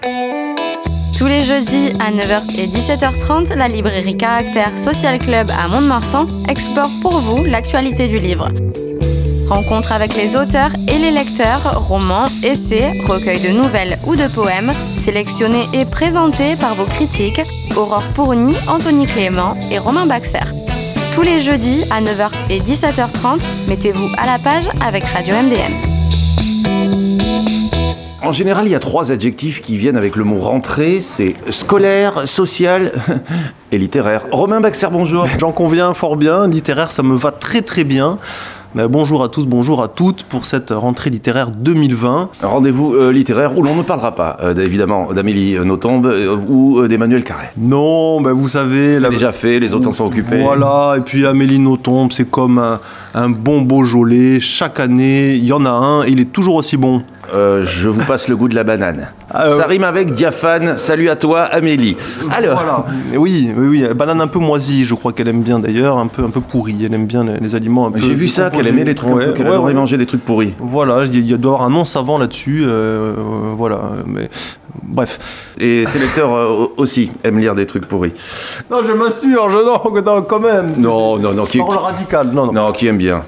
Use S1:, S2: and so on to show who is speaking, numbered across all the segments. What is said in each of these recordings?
S1: Tous les jeudis à 9h et 17h30, la librairie Caractère Social Club à Mont-de-Marsan explore pour vous l'actualité du livre. Rencontre avec les auteurs et les lecteurs, romans, essais, recueils de nouvelles ou de poèmes, sélectionnés et présentés par vos critiques, Aurore Pourny, Anthony Clément et Romain Baxer. Tous les jeudis à 9h et 17h30, mettez-vous à la page avec Radio MDM.
S2: En général, il y a 3 adjectifs qui viennent avec le mot rentrée, c'est scolaire, social et littéraire. Romain Baxer, bonjour.
S3: J'en conviens fort bien, littéraire ça me va très très bien. Bonjour à tous, bonjour à toutes pour cette rentrée littéraire 2020.
S2: Un rendez-vous littéraire où l'on ne parlera pas, évidemment, d'Amélie Nothomb ou d'Emmanuel Carré.
S3: Non, vous savez...
S2: C'est déjà fait, les autres sont occupés.
S3: Voilà, et puis Amélie Nothomb, c'est comme un bon Beaujolais. Chaque année, il y en a un et il est toujours aussi bon.
S2: Je vous passe le goût de la banane. Ça rime avec diaphane. Salut à toi, Amélie. Alors,
S3: voilà. Oui, banane un peu moisie, je crois qu'elle aime bien d'ailleurs, un peu pourrie. Elle aime bien les aliments un peu.
S2: J'ai vu ça, qu'elle aimait les trucs un peu, qu'elle adorait manger des trucs pourris.
S3: Voilà, il doit y avoir un nom savant là-dessus. Voilà, mais bref.
S2: Et ses lecteurs aussi aiment lire des trucs pourris.
S3: Non, je m'assure, non, quand même.
S2: Non,
S3: parole radicale, non.
S2: Non, qui aime bien.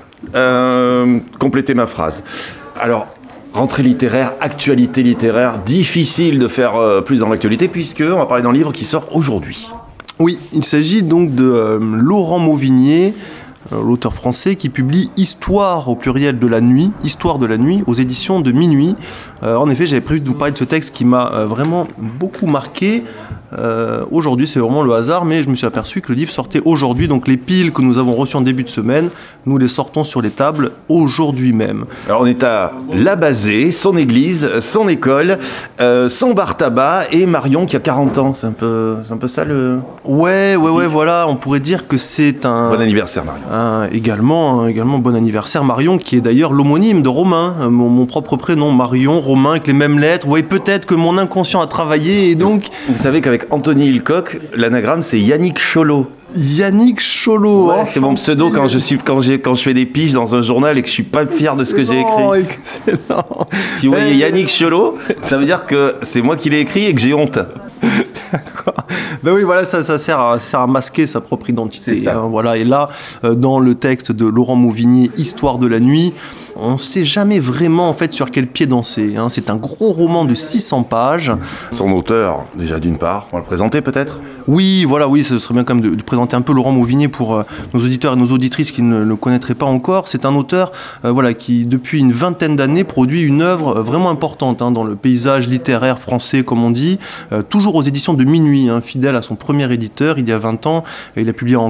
S2: Complétez ma phrase. Alors. Rentrée littéraire, actualité littéraire, difficile de faire plus dans l'actualité puisqu'on va parler d'un livre qui sort aujourd'hui.
S3: Oui, il s'agit donc de Laurent Mauvigné, l'auteur français qui publie Histoire au pluriel de la nuit, Histoire de la nuit aux éditions de Minuit. En effet, j'avais prévu de vous parler de ce texte qui m'a vraiment beaucoup marqué. Aujourd'hui, c'est vraiment le hasard, mais je me suis aperçu que le livre sortait aujourd'hui, donc les piles que nous avons reçues en début de semaine, nous les sortons sur les tables aujourd'hui même.
S2: Alors on est à La Bazée, son église, son école, son bar tabac et Marion qui a 40 ans, c'est un peu ça le...
S3: Ouais, voilà, on pourrait dire que c'est un...
S2: Bon anniversaire Marion.
S3: Également bon anniversaire Marion, qui est d'ailleurs l'homonyme de Romain, mon propre prénom, Marion, Romain, avec les mêmes lettres. Oui, peut-être que mon inconscient a travaillé et donc...
S2: Vous savez qu'avec Anthony Hilcock, l'anagramme c'est Yannick Cholot.
S3: Yannick Cholot.
S2: Ouais, c'est mon pseudo quand je fais des piges dans un journal et que je suis pas fier de ce que j'ai écrit.
S3: Excellent.
S2: Si vous voyez Yannick Cholot, ça veut dire que c'est moi qui l'ai écrit et que j'ai honte.
S3: D'accord. Oui, voilà, ça sert à masquer sa propre identité.
S2: C'est ça.
S3: Voilà. Et là, dans le texte de Laurent Mauvigné, Histoire de la nuit, on ne sait jamais vraiment en fait sur quel pied danser. C'est un gros roman de 600 pages.
S2: Son auteur, déjà d'une part, on va le présenter peut-être ?
S3: Oui, ce serait bien quand même de présenter un peu Laurent Mauvigné pour nos auditeurs et nos auditrices qui ne le connaîtraient pas encore. C'est un auteur qui, depuis une vingtaine d'années, produit une œuvre vraiment importante dans le paysage littéraire français, comme on dit, toujours aux éditions de Minuit, fidèle à son premier éditeur il y a 20 ans. Il a publié en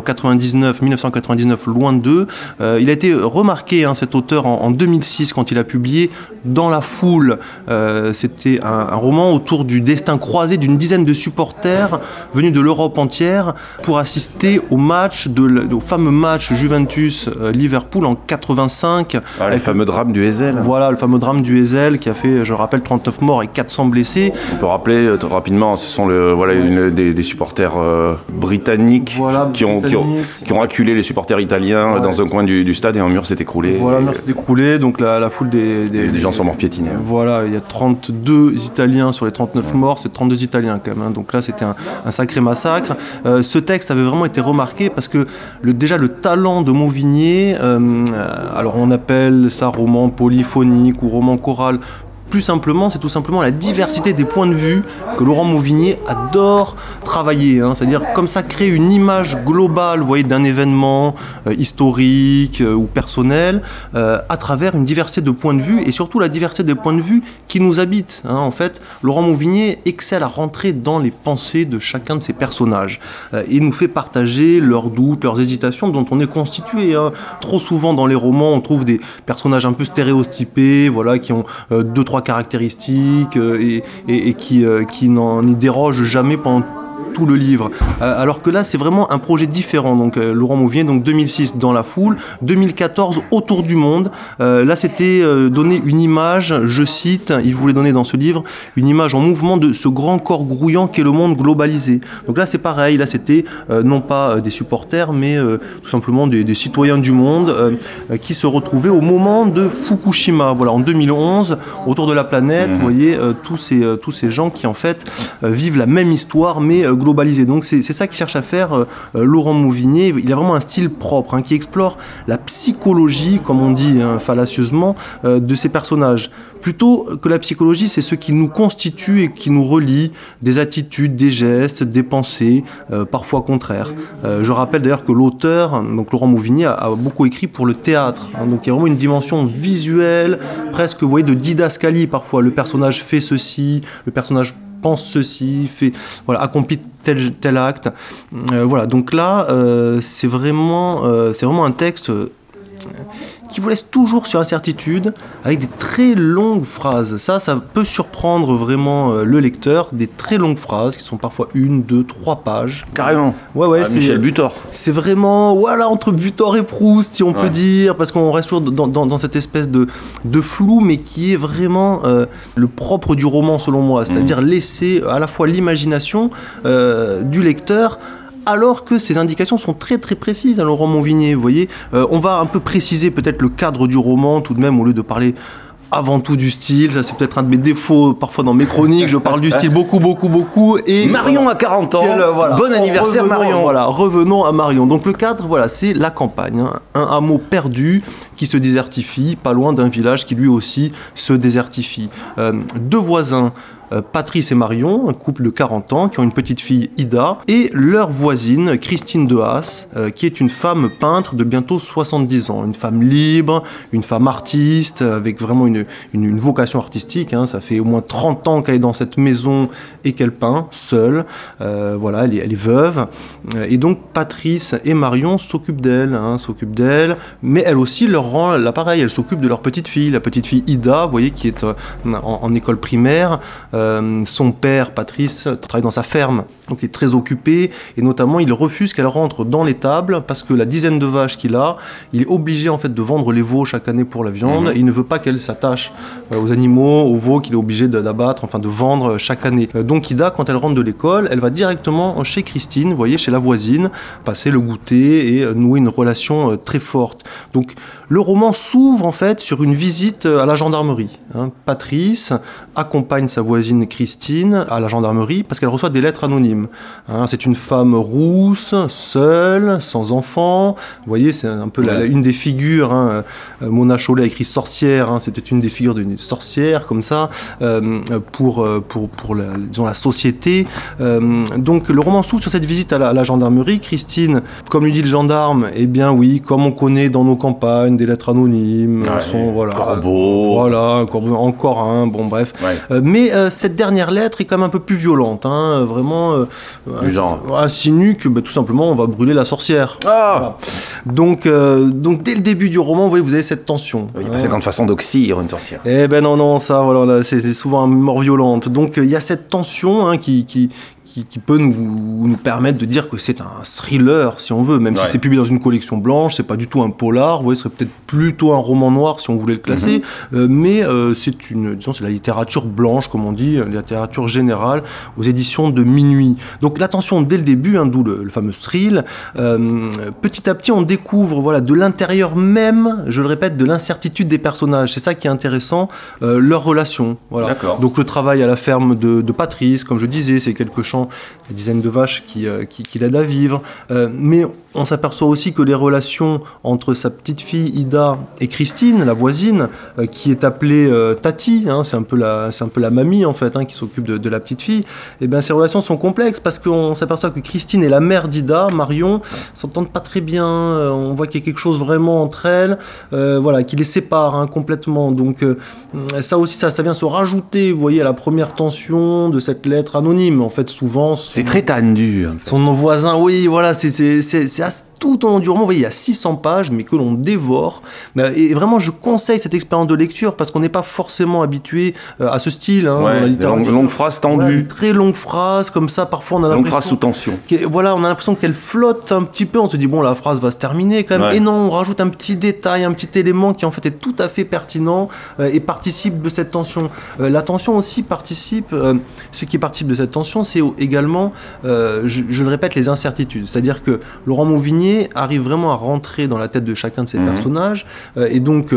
S3: 1999, Loin d'eux. Il a été remarqué, cet auteur, en 2006, quand il a publié Dans la foule. C'était un roman autour du destin croisé d'une dizaine de supporters venus de l'Europe entière pour assister au fameux match Juventus-Liverpool en 85.
S2: Le fameux drame du Heysel.
S3: Voilà, le fameux drame du Heysel qui a fait, je rappelle, 39 morts et 400 blessés.
S2: On peut rappeler rapidement, ce sont des supporters britanniques, qui ont acculé les supporters italiens dans un coin du stade et un mur s'est écroulé.
S3: Voilà, le mur s'est écroulé, donc la foule
S2: des gens sont morts piétinés.
S3: Voilà, il y a 32 Italiens sur les 39 morts, c'est 32 Italiens quand même. Donc là, c'était un sacré massacre. Ce texte avait vraiment été remarqué parce que déjà le talent de Mauvigné, alors on appelle ça roman polyphonique ou roman choral. Plus simplement, c'est tout simplement la diversité des points de vue que Laurent Mauvigné adore travailler. C'est-à-dire comme ça créer une image globale, vous voyez, d'un événement historique ou personnel à travers une diversité de points de vue et surtout la diversité des points de vue qui nous habitent. En fait, Laurent Mauvigné excelle à rentrer dans les pensées de chacun de ses personnages. Il nous fait partager leurs doutes, leurs hésitations dont on est constitué. Trop souvent dans les romans, on trouve des personnages un peu stéréotypés, qui ont 2-3 caractéristiques et qui n'en y dérogent jamais pendant tout le livre. Alors que là, c'est vraiment un projet différent. Donc, Laurent Mauvignier, donc 2006, Dans la foule, 2014, Autour du monde. Là, c'était donner une image, je cite, il voulait donner dans ce livre, une image en mouvement de ce grand corps grouillant qu'est le monde globalisé. Donc là, c'est pareil. Là, c'était non pas des supporters, mais tout simplement des citoyens du monde qui se retrouvaient au moment de Fukushima. Voilà, en 2011, autour de la planète, vous voyez, tous ces gens qui, en fait, vivent la même histoire, mais globalisée. Donc, c'est ça qu'il cherche à faire Laurent Mauvignier. Il a vraiment un style propre, qui explore la psychologie, comme on dit fallacieusement, de ces personnages. Plutôt que la psychologie, c'est ce qui nous constitue et qui nous relie, des attitudes, des gestes, des pensées, parfois contraires. Je rappelle d'ailleurs que l'auteur, donc Laurent Mauvignier, a beaucoup écrit pour le théâtre. Donc il y a vraiment une dimension visuelle, presque, vous voyez, de didascalie parfois. Le personnage fait ceci, le personnage pense ceci, accomplit tel acte. Voilà, donc là, c'est vraiment un texte qui vous laisse toujours sur incertitude, avec des très longues phrases. Ça peut surprendre vraiment le lecteur, des très longues phrases qui sont parfois 1, 2, 3 pages.
S2: Carrément.
S3: Ouais, c'est
S2: Michel Butor.
S3: C'est vraiment, entre Butor et Proust, si on peut dire, parce qu'on reste toujours dans cette espèce de flou, mais qui est vraiment le propre du roman, selon moi, c'est-à-dire laisser à la fois l'imagination du lecteur, alors que ces indications sont très très précises, Laurent Mauvignier, vous voyez. On va un peu préciser peut-être le cadre du roman, tout de même, au lieu de parler avant tout du style. Ça, c'est peut-être un de mes défauts, parfois dans mes chroniques, je parle du style beaucoup. Et
S2: Marion a 40 ans, bon anniversaire Marion.
S3: Voilà, revenons à Marion. Donc le cadre, c'est la campagne, un hameau perdu qui se désertifie, pas loin d'un village qui lui aussi se désertifie. Deux voisins, Patrice et Marion, un couple de 40 ans qui ont une petite fille, Ida, et leur voisine, Christine de Haas, qui est une femme peintre de bientôt 70 ans, une femme libre, une femme artiste, avec vraiment une vocation artistique. Ça fait au moins 30 ans qu'elle est dans cette maison et qu'elle peint, seule. Elle est veuve. Et donc Patrice et Marion s'occupent d'elle, mais elle aussi leur rend l'appareil, elle s'occupe de leur petite fille, la petite fille Ida, vous voyez, qui est en école primaire. Son père, Patrice, travaille dans sa ferme, donc il est très occupé, et notamment il refuse qu'elle rentre dans l'étable parce que la dizaine de vaches qu'il a, il est obligé en fait de vendre les veaux chaque année pour la viande, et il ne veut pas qu'elle s'attache aux animaux, aux veaux qu'il est obligé d'abattre, de vendre chaque année. Donc Ida, quand elle rentre de l'école, elle va directement chez Christine, vous voyez, chez la voisine, passer le goûter et nouer une relation très forte. Donc le roman s'ouvre en fait sur une visite à la gendarmerie. Patrice accompagne sa voisine Christine à la gendarmerie parce qu'elle reçoit des lettres anonymes. C'est une femme rousse, seule, sans enfant. Vous voyez, c'est un peu une des figures. Mona Chollet a écrit sorcière. C'était une des figures d'une sorcière comme ça pour la société. Donc le roman s'ouvre sur cette visite à la gendarmerie. Christine, comme lui dit le gendarme, eh bien oui, comme on connaît dans nos campagnes, des lettres anonymes,
S2: corbeau.
S3: Un corbeau, encore un, bon bref. Mais cette dernière lettre est quand même un peu plus violente, vraiment insinue que tout simplement on va brûler la sorcière. Voilà. Donc dès le début du roman, vous avez cette tension.
S2: Oui, c'est quand de façon d'oxyre une sorcière.
S3: Eh ben non, ça c'est souvent une mort violente. Donc il y a cette tension qui peut nous permettre de dire que c'est un thriller, si on veut, même si c'est publié dans une collection blanche, c'est pas du tout un polar, vous voyez, ce serait peut-être plutôt un roman noir si on voulait le classer, mais c'est la littérature blanche, comme on dit, la littérature générale, aux éditions de Minuit. Donc la tension dès le début, d'où le fameux thrill. Petit à petit, on découvre de l'intérieur même, je le répète, de l'incertitude des personnages. C'est ça qui est intéressant, leur relation. Voilà. Donc le travail à la ferme de Patrice, comme je disais, c'est quelque chose, des dizaines de vaches qui l'aident à vivre. Mais on s'aperçoit aussi que les relations entre sa petite fille Ida et Christine, la voisine, qui est appelée Tati, c'est un peu la mamie en fait, qui s'occupe de la petite fille, et bien ces relations sont complexes parce qu'on s'aperçoit que Christine et la mère d'Ida, Marion, s'entendent pas très bien. On voit qu'il y a quelque chose vraiment entre elles, qui les sépare complètement. Donc ça aussi, ça vient se rajouter, vous voyez, à la première tension de cette lettre anonyme. En fait, souvent,
S2: c'est très tendu.
S3: Son voisin, oui, voilà, c'est tout au long du roman, vous voyez, il y a 600 pages, mais que l'on dévore. Et vraiment, je conseille cette expérience de lecture parce qu'on n'est pas forcément habitué à ce style. Dans la littérature.
S2: Longue phrase tendue.
S3: Très longue phrase, comme ça, parfois on a
S2: longue phrase sous tension.
S3: On a l'impression qu'elle flotte un petit peu. On se dit, bon, la phrase va se terminer quand même. Et non, on rajoute un petit détail, un petit élément qui en fait est tout à fait pertinent et participe de cette tension. La tension aussi participe. Ce qui participe de cette tension, c'est également, je le répète, les incertitudes. C'est-à-dire que Laurent Mauvigné arrive vraiment à rentrer dans la tête de chacun de ces personnages et donc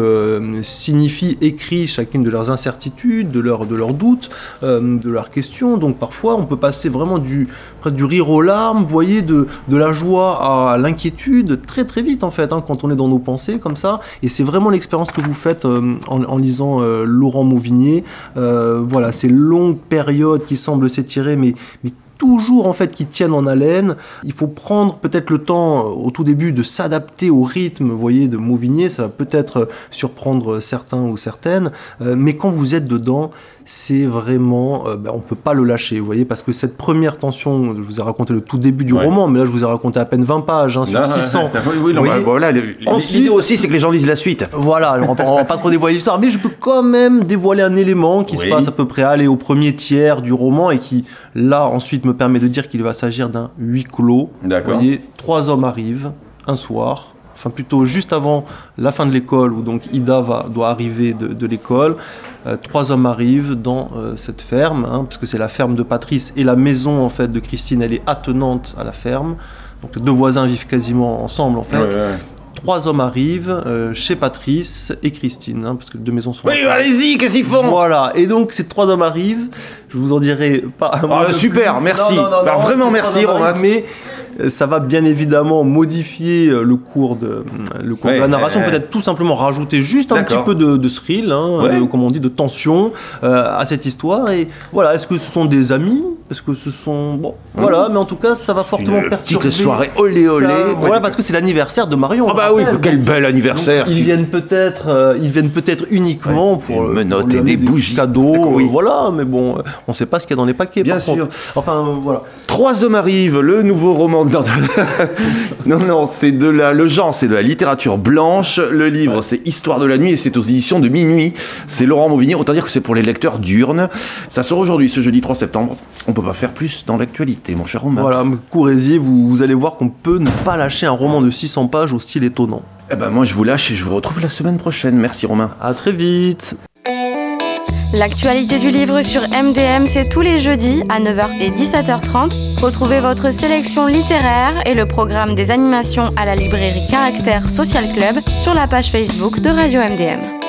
S3: écrit chacune de leurs incertitudes, de leurs doutes, de leurs questions. Donc parfois on peut passer vraiment presque du rire aux larmes, vous voyez, de la joie à l'inquiétude très très vite en fait, quand on est dans nos pensées comme ça. Et c'est vraiment l'expérience que vous faites en lisant Laurent Mauvigné. Voilà, ces longues périodes qui semblent s'étirer, mais toujours en fait qui tiennent en haleine. Il faut prendre peut-être le temps au tout début de s'adapter au rythme, vous voyez, de Mauvigné. Ça va peut-être surprendre certains ou certaines, mais quand vous êtes dedans, c'est vraiment, on peut pas le lâcher, vous voyez, parce que cette première tension, je vous ai raconté le tout début du roman, mais là je vous ai raconté à peine 20 pages sur 600.
S2: L'idée aussi, c'est que les gens lisent la suite.
S3: Voilà, on va pas trop dévoiler l'histoire, mais je peux quand même dévoiler un élément qui se passe à peu près au premier tiers du roman et qui, là, ensuite me permet de dire qu'il va s'agir d'un huis clos.
S2: D'accord.
S3: Vous voyez, 3 hommes arrivent un soir, enfin plutôt juste avant la fin de l'école, où donc Ida doit arriver de l'école. 3 hommes arrivent dans cette ferme, parce que c'est la ferme de Patrice et la maison en fait de Christine, elle est attenante à la ferme. Donc les 2 voisins vivent quasiment ensemble en fait. 3 hommes arrivent chez Patrice et Christine, parce que les 2 maisons sont...
S2: Oui, allez-y, qu'est-ce qu'ils font ?
S3: Voilà, et donc ces 3 hommes arrivent, je vous en dirai pas un mot de
S2: super,
S3: plus.
S2: Merci.
S3: Non,
S2: vraiment merci Romain.
S3: Mais ça va bien évidemment modifier le cours de la narration, peut-être tout simplement rajouter juste un petit peu de thrill, comme on dit, de tension à cette histoire. Et voilà, est-ce que ce sont des amis ? Est-ce que ce sont... voilà, mais en tout cas, ça va fortement perturber.
S2: Petite soirée olé.
S3: Voilà, parce que c'est l'anniversaire de Marion.
S2: Ah bah oui, quel bel anniversaire.
S3: Donc, ils viennent peut-être uniquement pour
S2: menottes et des bougies.
S3: Cadeaux, voilà, mais bon, on ne sait pas ce qu'il y a dans les paquets.
S2: Bien sûr.
S3: Enfin, voilà.
S2: 3 hommes arrivent, le nouveau roman non, c'est le genre, c'est de la littérature blanche. Le livre, c'est Histoire de la nuit et c'est aux éditions de Minuit. C'est Laurent Mauvigné. Autant dire que c'est pour les lecteurs diurnes. Ça sort aujourd'hui, ce jeudi 3 septembre. On peut pas faire plus dans l'actualité, mon cher Romain.
S3: Voilà, courez-y, vous allez voir qu'on peut ne pas lâcher un roman de 600 pages au style étonnant.
S2: Moi, je vous lâche et je vous retrouve la semaine prochaine. Merci Romain.
S3: À très vite.
S1: L'actualité du livre sur MDM, c'est tous les jeudis à 9h et 17h30. Retrouvez votre sélection littéraire et le programme des animations à la librairie Caractère Social Club sur la page Facebook de Radio MDM.